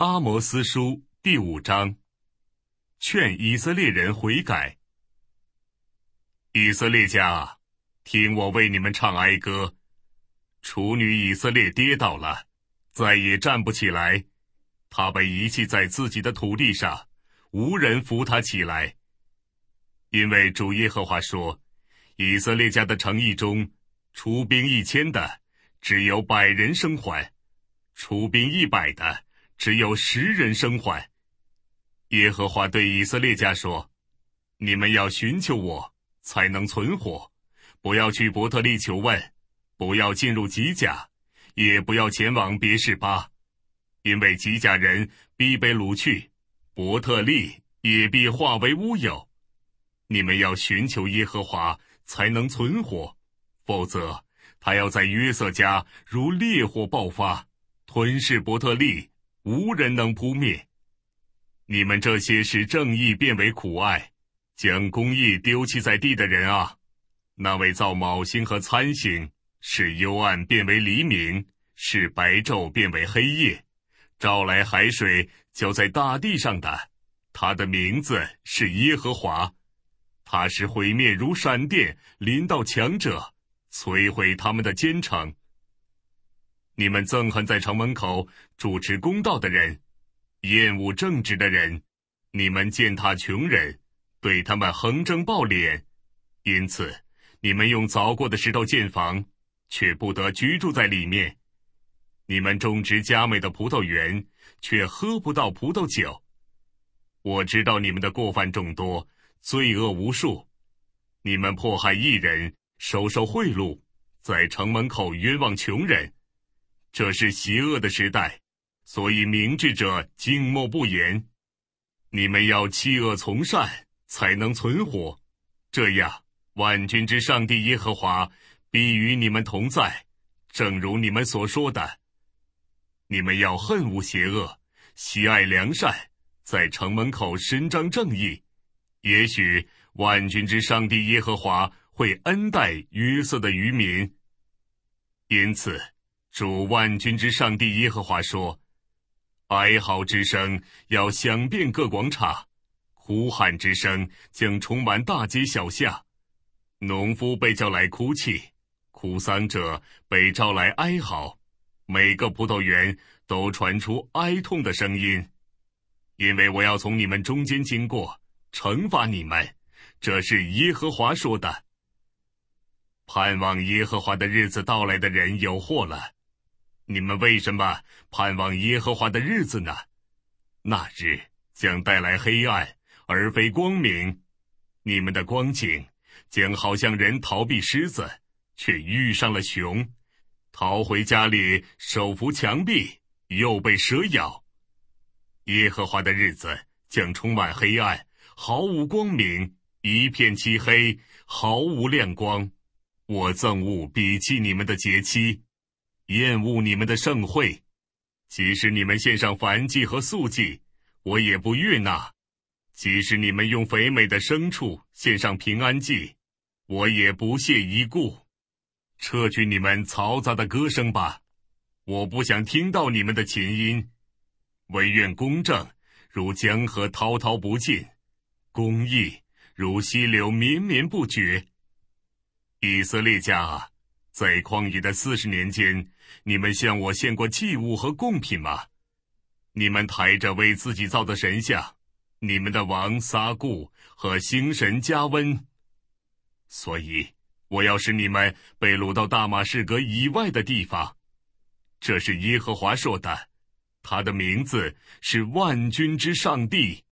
阿摩斯书第5章，劝以色列人悔改。以色列家啊，听我为你们唱哀歌。处女以色列跌倒了，再也站不起来，她被遗弃在自己的土地上，无人扶她起来。因为主耶和华说，以色列家的城邑中，出兵1000的，只有100人生还；出兵100的，只有10人生还。耶和华对以色列家说，你们要寻求我，才能存活，不要去伯特利求问，不要进入吉甲，也不要前往别是巴，因为吉甲人必被掳去，伯特利也必化为乌有。你们要寻求耶和华，才能存活，否则他要在约瑟家如烈火爆发，吞噬伯特利，无人能扑灭。你们这些使正义变为苦爱，将公义丢弃在地的人啊，那位造昴星和参星，使幽暗变为黎明，使白昼变为黑夜，招来海水浇在大地上的，他的名字是耶和华。他是毁灭如闪电临到强者，摧毁他们的坚城。你们憎恨在城门口主持公道的人，厌恶正直的人，你们践踏穷人，对他们横征暴敛。因此你们用凿过的石头建房，却不得居住在里面。你们种植佳美的葡萄园，却喝不到葡萄酒。我知道你们的过犯众多，罪恶无数。你们迫害义人，收受贿赂，在城门口冤枉穷人。这是邪恶的时代，所以明智者静默不言。你们要弃恶从善，才能存活，这样万军之上帝耶和华必与你们同在，正如你们所说的。你们要恨恶邪恶，喜爱良善，在城门口伸张正义。也许万军之上帝耶和华会恩待约瑟的渔民。因此主万军之上帝耶和华说，哀嚎之声要响遍各广场，哭喊之声将充满大街小巷。农夫被叫来哭泣，哭丧者被召来哀嚎，每个葡萄园都传出哀痛的声音。因为我要从你们中间经过，惩罚你们，这是耶和华说的。盼望耶和华的日子到来的人有祸了。你们为什么盼望耶和华的日子呢？那日将带来黑暗，而非光明。你们的光景将好像人逃避狮子，却遇上了熊，逃回家里，手扶墙壁，又被蛇咬。耶和华的日子将充满黑暗，毫无光明，一片漆黑，毫无亮光。我憎恶鄙弃你们的节期，厌恶你们的盛会。即使你们献上燔祭和素祭，我也不悦纳；即使你们用肥美的牲畜献上平安祭，我也不屑一顾。撤去你们嘈杂的歌声吧，我不想听到你们的琴音。惟愿公正如江河滔滔不尽，公义如溪流绵绵不绝。以色列家啊，在旷野的40年间，你们向我献过祭物和贡品吗？你们抬着为自己造的神像，你们的王撒固和星神加温。所以我要使你们被掳到大马士革以外的地方。这是耶和华说的，他的名字是万军之上帝。